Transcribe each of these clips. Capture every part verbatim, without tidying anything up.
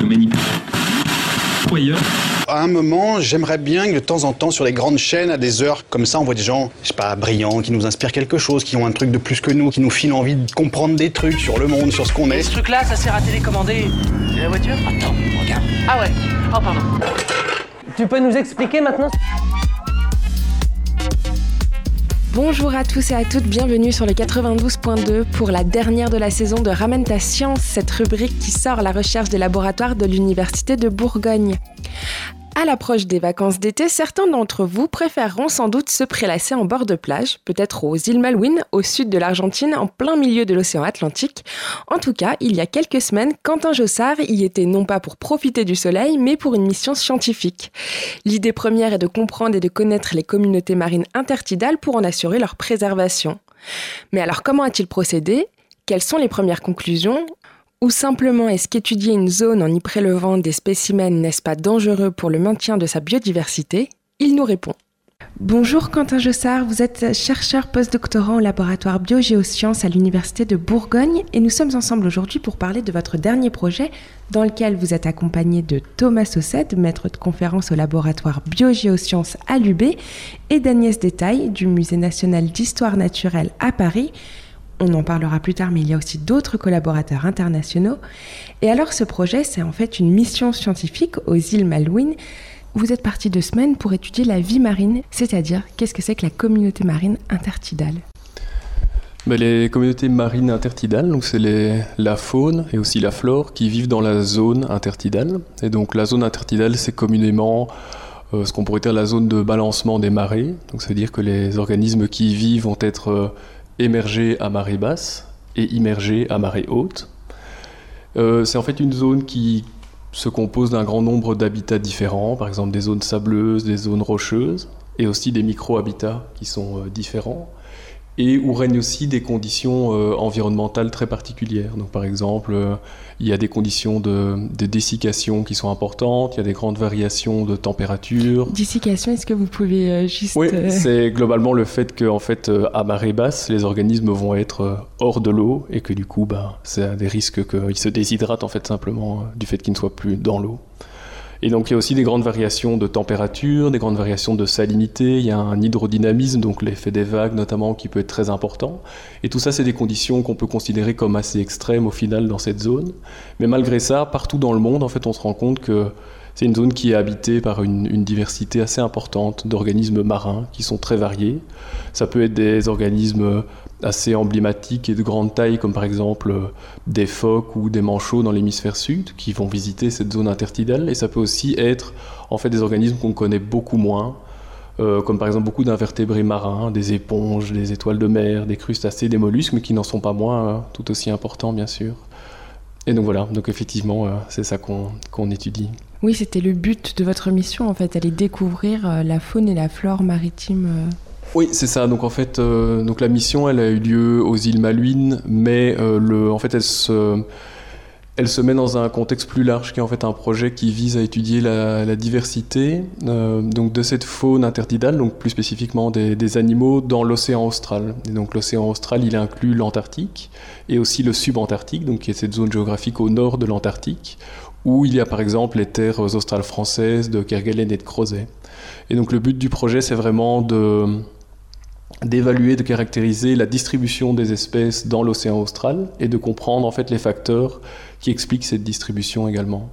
manipulateur. À un moment, j'aimerais bien que de temps en temps, sur les grandes chaînes, à des heures comme ça, on voit des gens, je sais pas, brillants, qui nous inspirent quelque chose, qui ont un truc de plus que nous, qui nous filent envie de comprendre des trucs sur le monde, sur ce qu'on est. Et ce truc-là, ça sert à télécommander. C'est la voiture ? Attends, regarde. Ah ouais. Oh, pardon. Tu peux nous expliquer maintenant ? Bonjour à tous et à toutes, bienvenue sur le quatre-vingt-douze point deux pour la dernière de la saison de Ramène ta science, cette rubrique qui sort à la recherche des laboratoires de l'Université de Bourgogne. À l'approche des vacances d'été, certains d'entre vous préféreront sans doute se prélasser en bord de plage, peut-être aux îles Malouines, au sud de l'Argentine, en plein milieu de l'océan Atlantique. En tout cas, il y a quelques semaines, Quentin Jossard y était non pas pour profiter du soleil, mais pour une mission scientifique. L'idée première est de comprendre et de connaître les communautés marines intertidales pour en assurer leur préservation. Mais alors comment a-t-il procédé ? Quelles sont les premières conclusions ? Ou simplement, est-ce qu'étudier une zone en y prélevant des spécimens n'est-ce pas dangereux pour le maintien de sa biodiversité ? Il nous répond. Bonjour Quentin Jossard, vous êtes chercheur postdoctorant au laboratoire Biogéosciences à l'Université de Bourgogne et nous sommes ensemble aujourd'hui pour parler de votre dernier projet dans lequel vous êtes accompagné de Thomas Saucette, maître de conférence au laboratoire Biogéosciences à l'U B et d'Agnès Détail du Musée national d'histoire naturelle à Paris. On en parlera plus tard, mais il y a aussi d'autres collaborateurs internationaux. Et alors, ce projet, c'est en fait une mission scientifique aux îles Malouines. Vous êtes parti deux semaines pour étudier la vie marine, c'est-à-dire qu'est-ce que c'est que la communauté marine intertidale ? Ben, les communautés marines intertidales, donc c'est les, la faune et aussi la flore qui vivent dans la zone intertidale. Et donc la zone intertidale, c'est communément euh, ce qu'on pourrait dire la zone de balancement des marées. Donc ça veut dire que les organismes qui y vivent vont être euh, émergés à marée basse et immergés à marée haute. Euh, c'est en fait une zone qui se compose d'un grand nombre d'habitats différents, par exemple des zones sableuses, des zones rocheuses, et aussi des micro-habitats qui sont euh, différents, et où règnent aussi des conditions euh, environnementales très particulières. Donc, par exemple, euh, il y a des conditions de, de dessiccation qui sont importantes, il y a des grandes variations de température. Dessiccation, est-ce que vous pouvez euh, juste... Oui, euh... c'est globalement le fait qu'en fait, euh, à marée basse, les organismes vont être euh, hors de l'eau et que du coup, bah, c'est un des risques qu'ils se déshydratent en fait simplement euh, du fait qu'ils ne soient plus dans l'eau. Et donc il y a aussi des grandes variations de température, des grandes variations de salinité, il y a un hydrodynamisme, donc l'effet des vagues notamment, qui peut être très important. Et tout ça, c'est des conditions qu'on peut considérer comme assez extrêmes au final dans cette zone. Mais malgré ça, partout dans le monde, en fait, on se rend compte que c'est une zone qui est habitée par une, une diversité assez importante d'organismes marins qui sont très variés. Ça peut être des organismes assez emblématiques et de grande taille, comme par exemple des phoques ou des manchots dans l'hémisphère sud, qui vont visiter cette zone intertidale. Et ça peut aussi être en fait des organismes qu'on connaît beaucoup moins, euh, comme par exemple beaucoup d'invertébrés marins, des éponges, des étoiles de mer, des crustacés, des mollusques, mais qui n'en sont pas moins euh, tout aussi importants, bien sûr. Et donc voilà, donc effectivement, euh, c'est ça qu'on, qu'on étudie. Oui, c'était le but de votre mission, en fait, aller découvrir euh, la faune et la flore maritime. Euh... Oui, c'est ça. Donc en fait, euh, donc la mission, elle a eu lieu aux îles Malouines, mais euh, le, en fait, elle se, elle se met dans un contexte plus large, qui est en fait un projet qui vise à étudier la, la diversité euh, donc de cette faune intertidale, donc plus spécifiquement des, des animaux dans l'océan austral. Et donc l'océan austral, il inclut l'Antarctique et aussi le subantarctique, donc qui est cette zone géographique au nord de l'Antarctique, où il y a par exemple les terres australes françaises de Kerguelen et de Crozet. Et donc le but du projet, c'est vraiment de d'évaluer, de caractériser la distribution des espèces dans l'océan austral et de comprendre en fait les facteurs qui expliquent cette distribution également.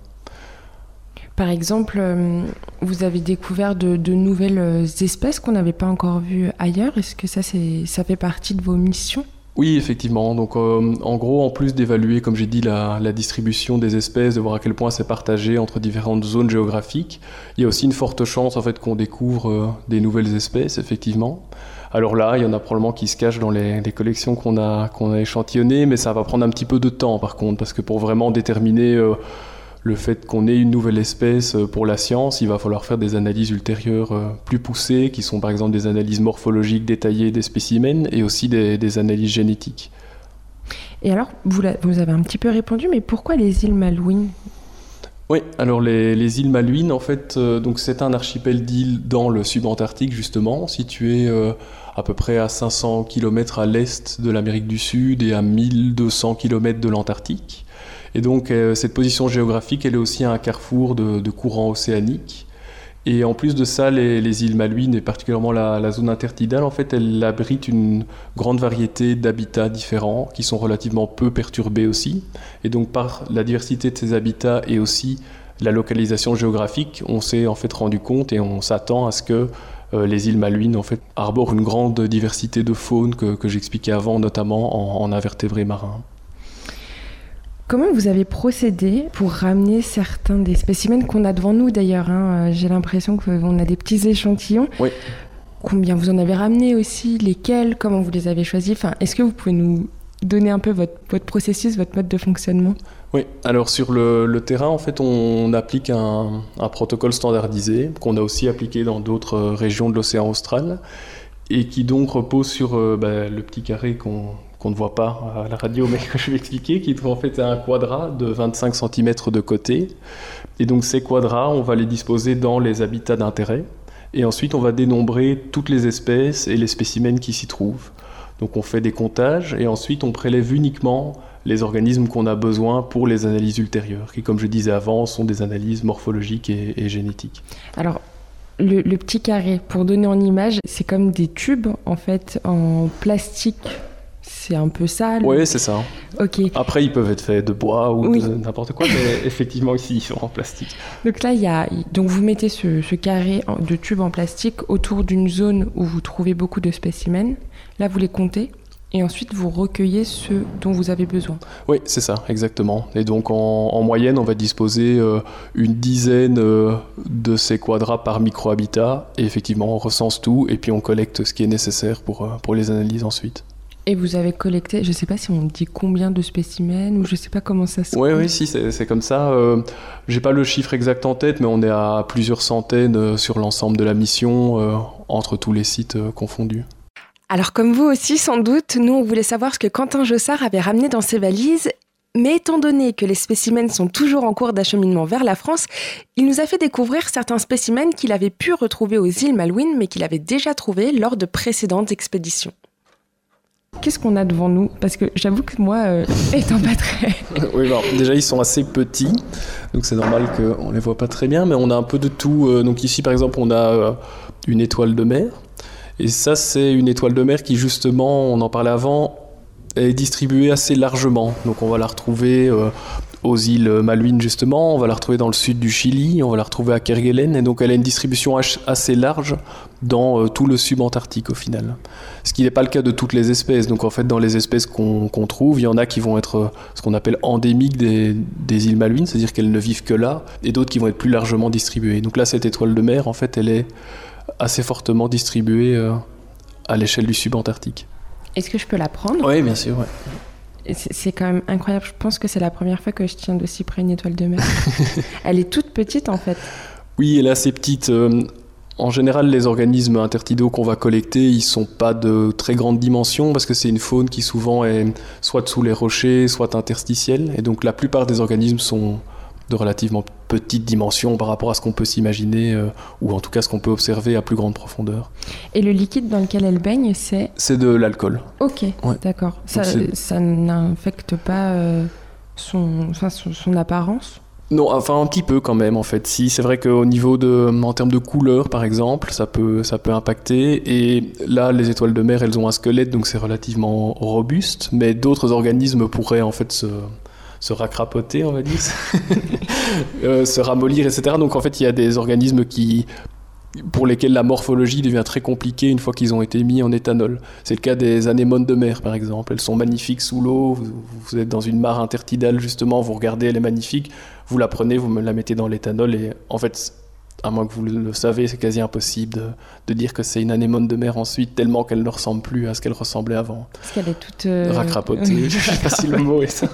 Par exemple, vous avez découvert de, de nouvelles espèces qu'on n'avait pas encore vues ailleurs. Est-ce que ça, c'est, ça fait partie de vos missions ? Oui, effectivement. Donc, euh, en gros, en plus d'évaluer, comme j'ai dit, la, la distribution des espèces, de voir à quel point c'est partagé entre différentes zones géographiques, il y a aussi une forte chance en fait qu'on découvre euh, des nouvelles espèces, effectivement. Alors là, il y en a probablement qui se cachent dans les, les collections qu'on a, qu'on a échantillonnées, mais ça va prendre un petit peu de temps par contre, parce que pour vraiment déterminer euh, le fait qu'on ait une nouvelle espèce euh, pour la science, il va falloir faire des analyses ultérieures euh, plus poussées, qui sont par exemple des analyses morphologiques détaillées des spécimens et aussi des, des analyses génétiques. Et alors, vous, la, vous avez un petit peu répondu, mais pourquoi les îles Malouines ? Oui, alors les, les îles Malouines, en fait, euh, donc c'est un archipel d'îles dans le subantarctique justement, situé euh, à peu près à cinq cents kilomètres à l'est de l'Amérique du Sud et à mille deux cents kilomètres de l'Antarctique. Et donc euh, cette position géographique, elle est aussi à un carrefour de, de courants océaniques. Et en plus de ça, les, les îles Malouines, et particulièrement la, la zone intertidale, en fait, elle abrite une grande variété d'habitats différents qui sont relativement peu perturbés aussi. Et donc par la diversité de ces habitats et aussi la localisation géographique, on s'est en fait rendu compte et on s'attend à ce que euh, les îles Malouines en fait, arborent une grande diversité de faune que, que j'expliquais avant, notamment en, en invertébrés marins. Comment vous avez procédé pour ramener certains des spécimens qu'on a devant nous d'ailleurs hein, j'ai l'impression qu'on a des petits échantillons. Oui. Combien vous en avez ramené aussi? Lesquels? Comment vous les avez choisis? Enfin, est-ce que vous pouvez nous donner un peu votre, votre processus, votre mode de fonctionnement? Oui, alors sur le, le terrain, en fait, on, on applique un, un protocole standardisé qu'on a aussi appliqué dans d'autres régions de l'océan austral et qui donc repose sur euh, bah, le petit carré qu'on qu'on ne voit pas à la radio, mais que je vais expliquer, qui est en fait un quadrat de vingt-cinq centimètres de côté. Et donc ces quadrats, on va les disposer dans les habitats d'intérêt. Et ensuite, on va dénombrer toutes les espèces et les spécimens qui s'y trouvent. Donc on fait des comptages et ensuite on prélève uniquement les organismes qu'on a besoin pour les analyses ultérieures, qui, comme je disais avant, sont des analyses morphologiques et, et génétiques. Alors, le, le petit carré, pour donner en image, c'est comme des tubes, en fait, en plastique. C'est un peu ça. Le... Oui, c'est ça. Ok. Après, ils peuvent être faits de bois ou oui. de n'importe quoi, mais effectivement, ici, ils sont en plastique. Donc là, il y a... Donc vous mettez ce, ce carré de tubes en plastique autour d'une zone où vous trouvez beaucoup de spécimens. Là, vous les comptez et ensuite, vous recueillez ceux dont vous avez besoin. Oui, c'est ça, exactement. Et donc, en, en moyenne, on va disposer euh, une dizaine euh, de ces quadrats par micro-habitat. Et effectivement, on recense tout et puis on collecte ce qui est nécessaire pour, euh, pour les analyses ensuite. Et vous avez collecté, je ne sais pas si on dit combien de spécimens ou je ne sais pas comment ça se... Oui, oui, si, c'est, c'est comme ça. Euh, je n'ai pas le chiffre exact en tête, mais on est à plusieurs centaines euh, sur l'ensemble de la mission, euh, entre tous les sites euh, confondus. Alors comme vous aussi, sans doute, nous on voulait savoir ce que Quentin Jossard avait ramené dans ses valises. Mais étant donné que les spécimens sont toujours en cours d'acheminement vers la France, il nous a fait découvrir certains spécimens qu'il avait pu retrouver aux îles Malouines, mais qu'il avait déjà trouvés lors de précédentes expéditions. Qu'est-ce qu'on a devant nous? Parce que j'avoue que moi, euh, étant pas très... Oui, bon, déjà ils sont assez petits, donc c'est normal qu'on ne les voit pas très bien, mais on a un peu de tout. Euh, donc ici par exemple on a euh, une étoile de mer, et ça c'est une étoile de mer qui justement, on en parlait avant, est distribuée assez largement. Donc on va la retrouver euh, aux îles Malouines justement, on va la retrouver dans le sud du Chili, on va la retrouver à Kerguelen, et donc elle a une distribution assez large dans euh, tout le subantarctique au final. Ce qui n'est pas le cas de toutes les espèces. Donc en fait dans les espèces qu'on, qu'on trouve, il y en a qui vont être euh, ce qu'on appelle endémiques des, des îles Malouines, c'est-à-dire qu'elles ne vivent que là, et d'autres qui vont être plus largement distribuées. Donc là cette étoile de mer, en fait elle est assez fortement distribuée euh, à l'échelle du subantarctique. Est-ce que je peux la prendre? Oui, bien sûr, ouais. C'est, c'est quand même incroyable. Je pense que c'est la première fois que je tiens d'aussi près une étoile de mer. Elle est toute petite en fait. Oui, elle est assez petite. Euh, en général, les organismes intertidaux qu'on va collecter, ils ne sont pas de très grande dimension parce que c'est une faune qui souvent est soit sous les rochers, soit interstitielle. Et donc la plupart des organismes sont de relativement petite dimension par rapport à ce qu'on peut s'imaginer euh, ou en tout cas ce qu'on peut observer à plus grande profondeur. Et le liquide dans lequel elle baigne, c'est... C'est de l'alcool. Ok, ouais. D'accord. Ça, ça n'infecte pas euh, son, enfin, son, son apparence? Non, enfin un petit peu quand même en fait. Si, c'est vrai qu'au niveau de, en termes de couleur par exemple, ça peut, ça peut impacter. Et là, les étoiles de mer, elles ont un squelette, donc c'est relativement robuste. Mais d'autres organismes pourraient en fait se... se racrapoter, on va dire, euh, se ramollir, et cetera. Donc en fait, il y a des organismes qui, pour lesquels la morphologie devient très compliquée une fois qu'ils ont été mis en éthanol. C'est le cas des anémones de mer, par exemple. Elles sont magnifiques sous l'eau, vous, vous êtes dans une mare intertidale, justement, vous regardez, elle est magnifique, vous la prenez, vous me la mettez dans l'éthanol, et en fait... à moins que vous le savez, c'est quasi impossible de, de dire que c'est une anémone de mer ensuite, tellement qu'elle ne ressemble plus à ce qu'elle ressemblait avant. Parce qu'elle est toute... Euh... racrapotée, je ne sais pas si le mot est ça.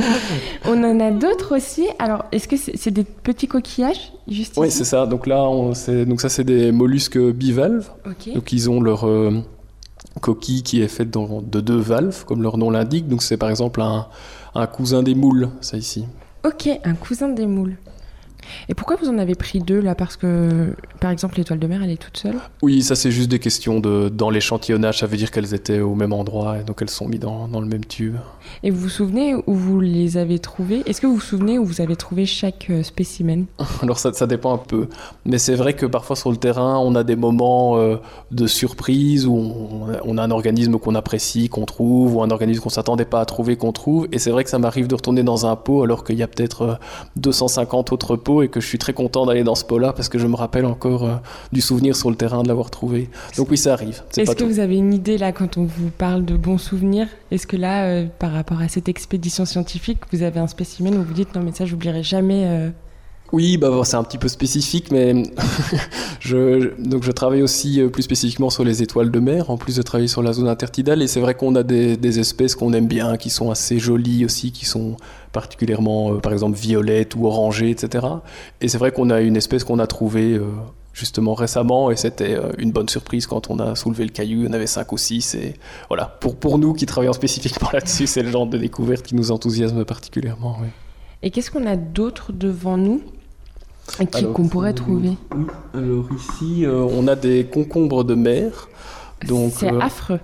On en a d'autres aussi. Alors, est-ce que c'est, c'est des petits coquillages juste Oui, ici? c'est ça. Donc là, on, c'est, donc ça, c'est des mollusques bivalves. Okay. Donc ils ont leur euh, coquille qui est faite dans, de deux valves, comme leur nom l'indique. Donc c'est par exemple un, un cousin des moules, ça ici. Ok, un cousin des moules. Et pourquoi vous en avez pris deux là? Parce que, par exemple, l'étoile de mer, elle est toute seule? Oui, ça c'est juste des questions de... Dans l'échantillonnage, ça veut dire qu'elles étaient au même endroit, et donc elles sont mises dans, dans le même tube. Et vous vous souvenez où vous les avez trouvées? Est-ce que vous vous souvenez où vous avez trouvé chaque euh, spécimen? Alors ça, ça dépend un peu. Mais c'est vrai que parfois sur le terrain, on a des moments euh, de surprise où on, on a un organisme qu'on apprécie, qu'on trouve, ou un organisme qu'on ne s'attendait pas à trouver, qu'on trouve. Et c'est vrai que ça m'arrive de retourner dans un pot alors qu'il y a peut-être euh, deux cent cinquante autres pots et que je suis très content d'aller dans ce pot-là parce que je me rappelle encore euh, du souvenir sur le terrain de l'avoir trouvé. Donc oui, ça arrive. C'est Est-ce pas que tout. vous avez une idée là quand on vous parle de bons souvenirs? Est-ce que là, euh, par rapport à cette expédition scientifique, vous avez un spécimen où vous dites non mais ça j'oublierai jamais euh... Oui, bah, c'est un petit peu spécifique, mais je, donc je travaille aussi plus spécifiquement sur les étoiles de mer, en plus de travailler sur la zone intertidale, et c'est vrai qu'on a des, des espèces qu'on aime bien, qui sont assez jolies aussi, qui sont particulièrement, euh, par exemple, violettes ou orangées, et cetera. Et c'est vrai qu'on a une espèce qu'on a trouvée euh, justement récemment, et c'était euh, une bonne surprise quand on a soulevé le caillou, il y en avait cinq ou six, et voilà, pour, pour nous qui travaillons spécifiquement là-dessus, c'est le genre de découverte qui nous enthousiasme particulièrement, oui. Et qu'est-ce qu'on a d'autre devant nous qui, alors, qu'on pourrait euh, trouver? Oui, alors ici, euh, on a des concombres de mer. Donc, c'est euh, affreux.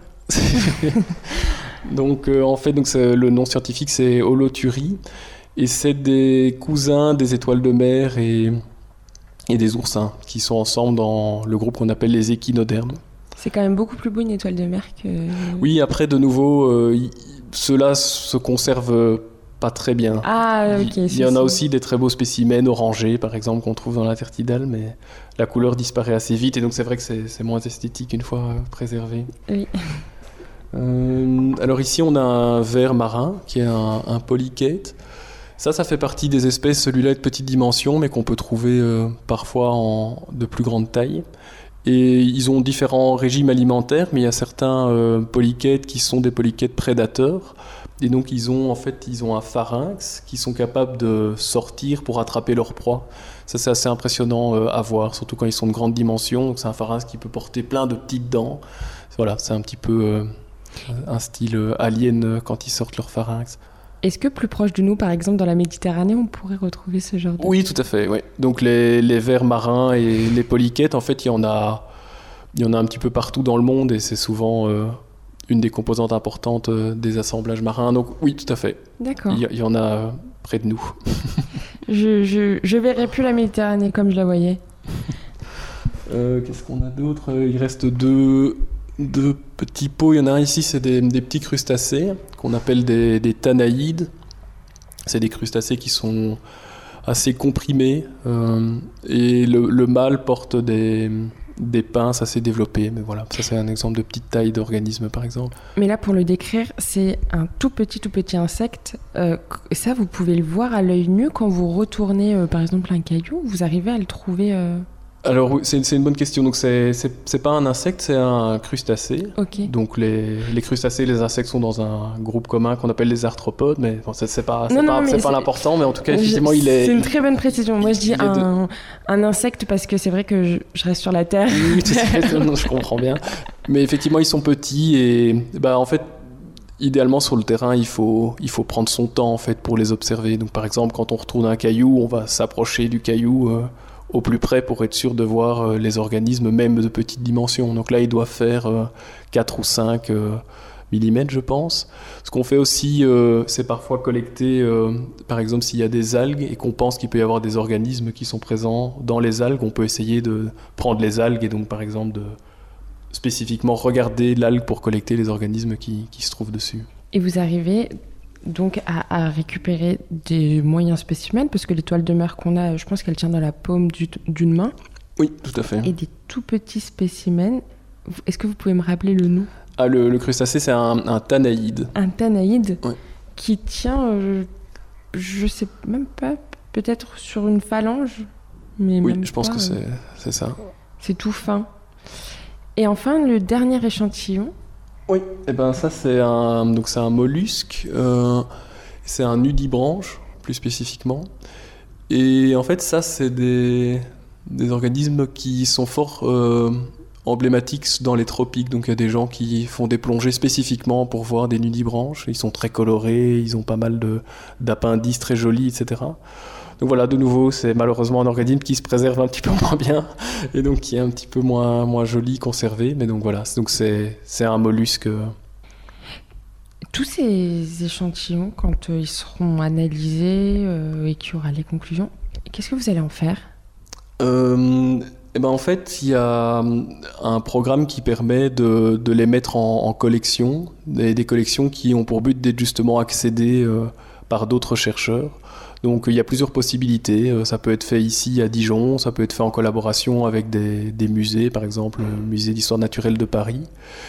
donc, euh, en fait, donc, c'est, le nom scientifique, c'est Holoturies. Et c'est des cousins des étoiles de mer et, et des oursins qui sont ensemble dans le groupe qu'on appelle les échinodermes. C'est quand même beaucoup plus beau une étoile de mer que... Oui, après, de nouveau, euh, y, ceux-là se conservent pas très bien. Ah, ok. Il y en a aussi des très beaux spécimens orangés, par exemple, qu'on trouve dans l'intertidale, mais la couleur disparaît assez vite, et donc c'est vrai que c'est, c'est moins esthétique une fois euh, préservé. Oui. Euh, alors ici, on a un ver marin, qui est un, un polychète. Ça, ça fait partie des espèces, celui-là est de petite dimension, mais qu'on peut trouver euh, parfois en, de plus grande taille. Et ils ont différents régimes alimentaires, mais il y a certains euh, polychètes qui sont des polychètes prédateurs. Et donc ils ont en fait ils ont un pharynx qui sont capables de sortir pour attraper leur proie. Ça c'est assez impressionnant euh, à voir, surtout quand ils sont de grande dimension. Donc c'est un pharynx qui peut porter plein de petites dents. Voilà, c'est un petit peu euh, un style euh, alien euh, quand ils sortent leur pharynx. Est-ce que plus proche de nous, par exemple dans la Méditerranée, on pourrait retrouver ce genre de... Oui, tout à fait. Oui. Donc les, les vers marins et les polychètes, en fait, il y en a, il y en a un petit peu partout dans le monde et c'est souvent euh, une des composantes importantes euh, des assemblages marins. Donc oui, tout à fait. D'accord. Il y, il y en a euh, près de nous. je, je, je verrai plus la Méditerranée comme je la voyais. Euh, qu'est-ce qu'on a d'autre? Il reste deux, deux petits pots. Il y en a un ici, c'est des, des petits crustacés qu'on appelle des, des thanaïdes. C'est des crustacés qui sont assez comprimés euh, et le, le mâle porte des, des pinces assez développées. Mais voilà, ça c'est un exemple de petite taille d'organisme par exemple. Mais là, pour le décrire, c'est un tout petit, tout petit insecte. Euh, ça, vous pouvez le voir à l'œil nu quand vous retournez, euh, par exemple, un caillou. Vous arrivez à le trouver euh... Alors c'est, c'est une bonne question. Donc c'est, c'est, c'est pas un insecte, c'est un crustacé. Ok. Donc les, les crustacés et les insectes sont dans un groupe commun qu'on appelle les arthropodes, mais bon, c'est, c'est pas, c'est non, pas, non, c'est c'est pas l'important, mais en tout cas effectivement je, il est... C'est une très bonne précision. Moi je dis un, de... un insecte parce que c'est vrai que je, je reste sur la Terre. Oui, tout à fait, non, je comprends bien. Mais effectivement ils sont petits et bah, en fait... Idéalement, sur le terrain, il faut, il faut prendre son temps en fait, pour les observer. Donc, par exemple, quand on retourne un caillou, on va s'approcher du caillou euh, au plus près pour être sûr de voir euh, les organismes, même de petite dimension. Donc là, il doit faire euh, quatre ou cinq euh, millimètres, je pense. Ce qu'on fait aussi, euh, c'est parfois collecter, euh, par exemple, s'il y a des algues et qu'on pense qu'il peut y avoir des organismes qui sont présents dans les algues, on peut essayer de prendre les algues et donc, par exemple, de... spécifiquement regarder l'algue pour collecter les organismes qui, qui se trouvent dessus. Et vous arrivez donc à, à récupérer des moyens spécimens, parce que l'étoile de mer qu'on a, je pense qu'elle tient dans la paume du, d'une main. Oui, tout à fait. Et des tout petits spécimens. Est-ce que vous pouvez me rappeler le nom? Ah, le, le crustacé, c'est un, un thanaïde. Un thanaïde ouais. Qui tient, euh, je sais même pas, peut-être sur une phalange, mais oui, même je pense pas, que c'est, euh, c'est ça. C'est tout fin. Et enfin, le dernier échantillon. Oui, et ben ça c'est un, donc c'est un mollusque, euh, c'est un nudibranche plus spécifiquement. Et en fait ça c'est des, des organismes qui sont fort euh, emblématiques dans les tropiques. Donc il y a des gens qui font des plongées spécifiquement pour voir des nudibranches. Ils sont très colorés, ils ont pas mal de, d'appendices très jolis, et cetera. Donc voilà, de nouveau, c'est malheureusement un organisme qui se préserve un petit peu moins bien et donc qui est un petit peu moins, moins joli, conservé. Mais donc voilà, donc c'est, c'est un mollusque. Tous ces échantillons, quand euh, ils seront analysés euh, et qu'il y aura les conclusions, qu'est-ce que vous allez en faire ? euh, eh ben En fait, il y a un programme qui permet de, de les mettre en, en collection, des, des collections qui ont pour but d'être justement accédées euh, par d'autres chercheurs. Donc il y a plusieurs possibilités, ça peut être fait ici à Dijon, ça peut être fait en collaboration avec des, des musées, par exemple le musée d'histoire naturelle de Paris.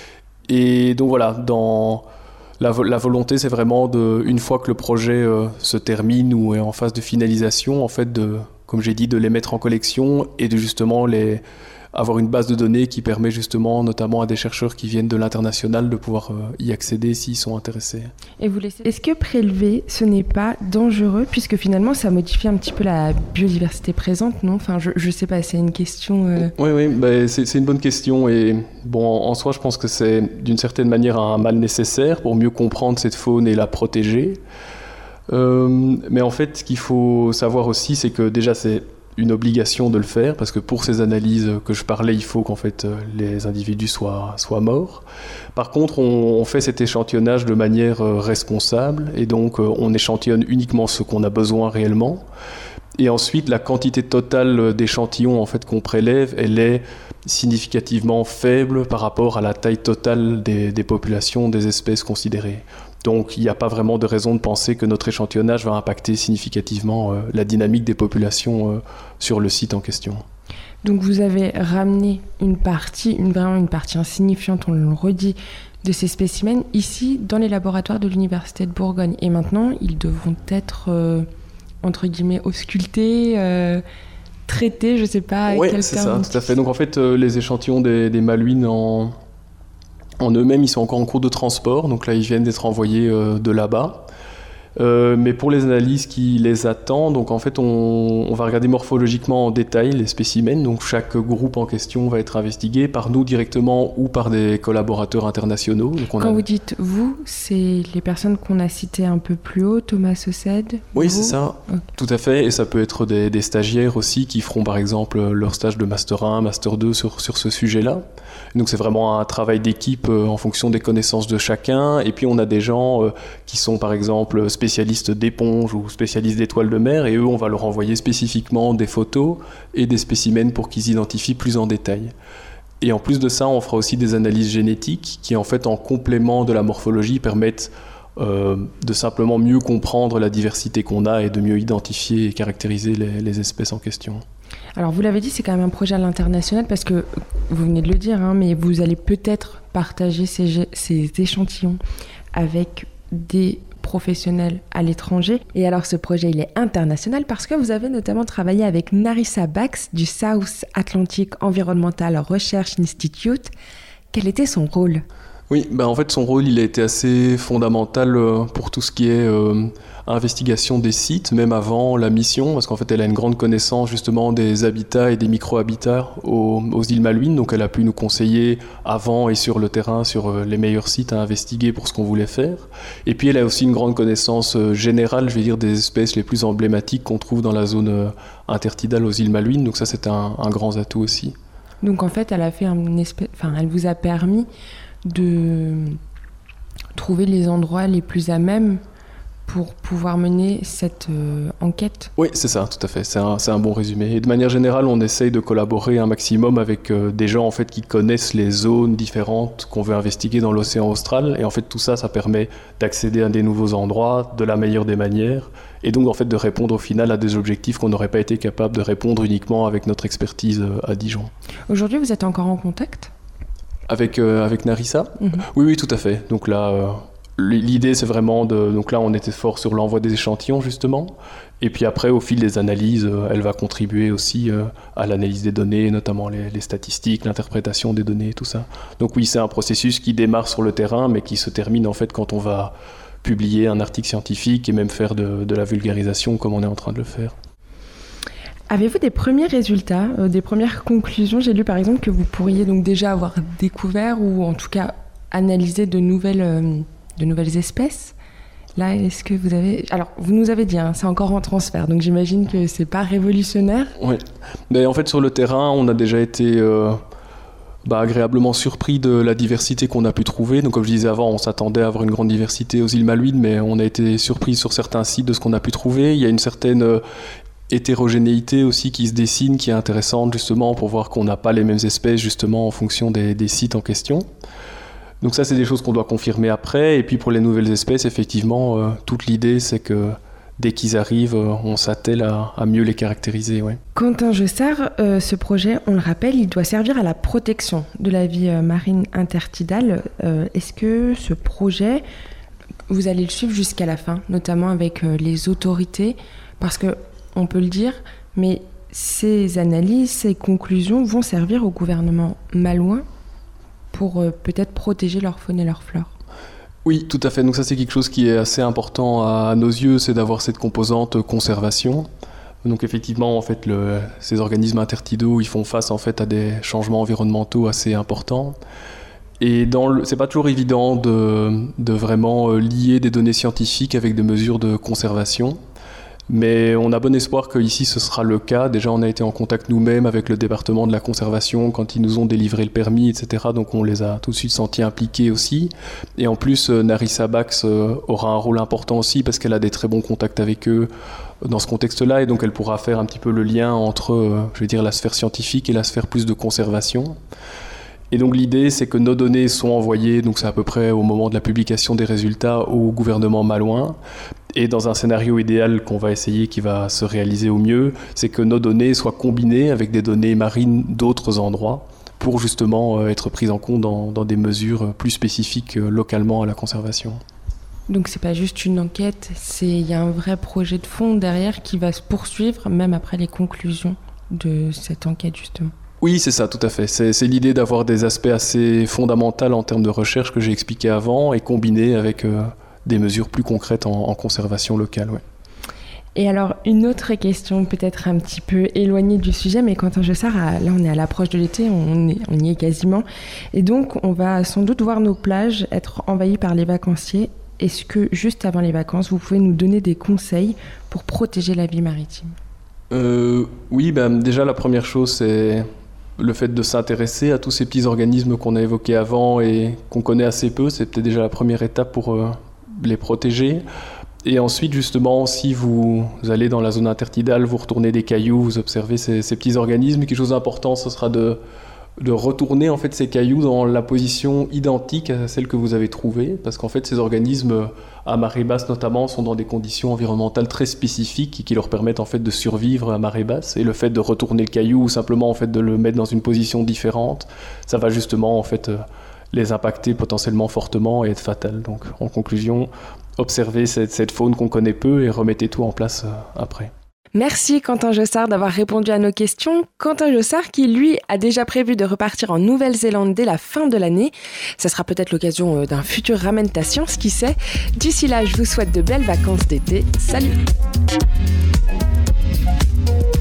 Et donc voilà, dans la, la volonté c'est vraiment, de, une fois que le projet euh, se termine ou est en phase de finalisation, en fait de, comme j'ai dit, de les mettre en collection et de justement les, avoir une base de données qui permet justement, notamment à des chercheurs qui viennent de l'international, de pouvoir euh, y accéder s'ils sont intéressés. Et vous laissez... Est-ce que prélever, ce n'est pas dangereux, puisque finalement ça modifie un petit peu la biodiversité présente, non ? Enfin, je, je sais pas, c'est une question... Euh... Oui, oui, bah, c'est, c'est une bonne question. Et bon, en, en soi, je pense que c'est d'une certaine manière un mal nécessaire pour mieux comprendre cette faune et la protéger. Euh, mais en fait, ce qu'il faut savoir aussi, c'est que déjà, c'est une obligation de le faire, parce que pour ces analyses que je parlais, il faut qu'en fait les individus soient, soient morts. Par contre, on, on fait cet échantillonnage de manière responsable, et donc on échantillonne uniquement ce qu'on a besoin réellement. Et ensuite, la quantité totale d'échantillons en fait, qu'on prélève, elle est significativement faible par rapport à la taille totale des, des populations, des espèces considérées. Donc il n'y a pas vraiment de raison de penser que notre échantillonnage va impacter significativement euh, la dynamique des populations euh, sur le site en question. Donc vous avez ramené une partie, une, vraiment une partie insignifiante, on le redit, de ces spécimens ici dans les laboratoires de l'Université de Bourgogne. Et maintenant, ils devront être, euh, entre guillemets, auscultés, euh, traités, je ne sais pas. Oui, c'est ça, tout à fait. Donc en fait, euh, les échantillons des, des malouines en... En eux-mêmes, ils sont encore en cours de transport, donc là, ils viennent d'être envoyés euh, de là-bas. Euh, mais pour les analyses qui les attendent, donc en fait, on, on va regarder morphologiquement en détail les spécimens. Donc chaque groupe en question va être investigué par nous directement ou par des collaborateurs internationaux. Donc on Quand a... vous dites vous, c'est les personnes qu'on a citées un peu plus haut, Thomas Saucède. Oui, vous c'est ça, okay. Tout à fait. Et ça peut être des, des stagiaires aussi qui feront par exemple leur stage de Master un, Master deux sur, sur ce sujet-là. Donc c'est vraiment un travail d'équipe euh, en fonction des connaissances de chacun. Et puis on a des gens euh, qui sont par exemple spécialistes d'éponges ou spécialistes d'étoiles de mer, et eux on va leur envoyer spécifiquement des photos et des spécimens pour qu'ils identifient plus en détail. Et en plus de ça, on fera aussi des analyses génétiques qui en fait en complément de la morphologie permettent euh, de simplement mieux comprendre la diversité qu'on a et de mieux identifier et caractériser les, les espèces en question. Alors vous l'avez dit, c'est quand même un projet à l'international parce que, vous venez de le dire, hein, mais vous allez peut-être partager ces, ces échantillons avec des professionnels à l'étranger. Et alors ce projet, il est international parce que vous avez notamment travaillé avec Narissa Bax du South Atlantic Environmental Research Institute. Quel était son rôle ? Oui, bah en fait son rôle il a été assez fondamental pour tout ce qui est euh, investigation des sites, même avant la mission, parce qu'en fait elle a une grande connaissance justement des habitats et des micro-habitats aux, aux îles Malouines, donc elle a pu nous conseiller avant et sur le terrain sur les meilleurs sites à investiguer pour ce qu'on voulait faire. Et puis elle a aussi une grande connaissance générale, je vais dire, des espèces les plus emblématiques qu'on trouve dans la zone intertidale aux îles Malouines, donc ça c'est un, un grand atout aussi. Donc en fait elle a fait un espèce, enfin elle vous a permis de trouver les endroits les plus à même pour pouvoir mener cette euh, enquête. Oui, c'est ça, tout à fait. C'est un, c'est un bon résumé. Et de manière générale, on essaye de collaborer un maximum avec euh, des gens en fait, qui connaissent les zones différentes qu'on veut investiguer dans l'océan austral. Et en fait, tout ça, ça permet d'accéder à des nouveaux endroits de la meilleure des manières. Et donc, en fait, de répondre au final à des objectifs qu'on n'aurait pas été capable de répondre uniquement avec notre expertise euh, à Dijon. Aujourd'hui, vous êtes encore en contact ? Avec, euh, avec Narissa ? Mmh. Oui, oui, tout à fait. Donc là, euh, l'idée, c'est vraiment de... Donc là, on était fort sur l'envoi des échantillons, justement. Et puis après, au fil des analyses, euh, elle va contribuer aussi euh, à l'analyse des données, notamment les, les statistiques, l'interprétation des données et tout ça. Donc oui, c'est un processus qui démarre sur le terrain, mais qui se termine, en fait, quand on va publier un article scientifique et même faire de, de la vulgarisation, comme on est en train de le faire. Avez-vous des premiers résultats, euh, des premières conclusions ? J'ai lu par exemple que vous pourriez donc déjà avoir découvert ou en tout cas analysé de nouvelles, euh, de nouvelles espèces. Là, est-ce que vous avez... Alors, vous nous avez dit, hein, c'est encore en transfert, donc j'imagine que c'est pas révolutionnaire. Oui. Mais en fait, sur le terrain, on a déjà été euh, bah, agréablement surpris de la diversité qu'on a pu trouver. Donc, comme je disais avant, on s'attendait à avoir une grande diversité aux îles Malouines, mais on a été surpris sur certains sites de ce qu'on a pu trouver. Il y a une certaine euh, hétérogénéité aussi qui se dessine, qui est intéressante justement pour voir qu'on n'a pas les mêmes espèces justement en fonction des, des sites en question. Donc ça, c'est des choses qu'on doit confirmer après. Et puis pour les nouvelles espèces, effectivement, euh, toute l'idée, c'est que dès qu'ils arrivent, euh, on s'attelle à, à mieux les caractériser. Ouais. Quentin Jossard, euh, ce projet, on le rappelle, il doit servir à la protection de la vie euh, marine intertidale. Euh, est-ce que ce projet, vous allez le suivre jusqu'à la fin, notamment avec euh, les autorités ? Parce qu'on peut le dire, mais ces analyses, ces conclusions vont servir au gouvernement malouin pour euh, peut-être protéger leur faune et leur flore. Oui, tout à fait. Donc ça, c'est quelque chose qui est assez important à nos yeux, c'est d'avoir cette composante conservation. Donc effectivement, en fait, le, ces organismes intertidaux, ils font face en fait à des changements environnementaux assez importants. Et dans le, c'est pas toujours évident de, de vraiment lier des données scientifiques avec des mesures de conservation. Mais on a bon espoir qu'ici ce sera le cas. Déjà, on a été en contact nous-mêmes avec le département de la conservation quand ils nous ont délivré le permis, et cetera. Donc on les a tout de suite sentis impliqués aussi. Et en plus, Narissa Bax aura un rôle important aussi parce qu'elle a des très bons contacts avec eux dans ce contexte-là. Et donc elle pourra faire un petit peu le lien entre, je vais dire, la sphère scientifique et la sphère plus de conservation. Et donc l'idée, c'est que nos données sont envoyées, donc c'est à peu près au moment de la publication des résultats, au gouvernement malouin. Et dans un scénario idéal qu'on va essayer, qui va se réaliser au mieux, c'est que nos données soient combinées avec des données marines d'autres endroits pour justement être prises en compte dans, dans des mesures plus spécifiques localement à la conservation. Donc c'est pas juste une enquête, c'est, il y a un vrai projet de fond derrière qui va se poursuivre même après les conclusions de cette enquête justement. Oui, c'est ça, tout à fait. C'est, c'est l'idée d'avoir des aspects assez fondamentaux en termes de recherche que j'ai expliqué avant et combinés avec euh, des mesures plus concrètes en, en conservation locale. Ouais. Et alors, une autre question peut-être un petit peu éloignée du sujet, mais Quentin Jossard, là on est à l'approche de l'été, on, est, on y est quasiment, et donc on va sans doute voir nos plages être envahies par les vacanciers. Est-ce que juste avant les vacances, vous pouvez nous donner des conseils pour protéger la vie maritime ? euh, Oui, ben, déjà la première chose c'est le fait de s'intéresser à tous ces petits organismes qu'on a évoqués avant et qu'on connaît assez peu, c'est peut-être déjà la première étape pour euh, les protéger. Et ensuite, justement, si vous allez dans la zone intertidale, vous retournez des cailloux, vous observez ces, ces petits organismes, quelque chose d'important, ce sera de, de retourner en fait, ces cailloux dans la position identique à celle que vous avez trouvée, parce qu'en fait, ces organismes, à marée basse notamment, sont dans des conditions environnementales très spécifiques qui leur permettent en fait, de survivre à marée basse. Et le fait de retourner le caillou ou simplement en fait, de le mettre dans une position différente, ça va justement en fait, les impacter potentiellement fortement et être fatal. Donc, en conclusion, observez cette, cette faune qu'on connaît peu et remettez tout en place euh, après. Merci Quentin Jossard d'avoir répondu à nos questions. Quentin Jossard qui, lui, a déjà prévu de repartir en Nouvelle-Zélande dès la fin de l'année. Ça sera peut-être l'occasion d'un futur Ramène ta science, qui sait. D'ici là, je vous souhaite de belles vacances d'été. Salut!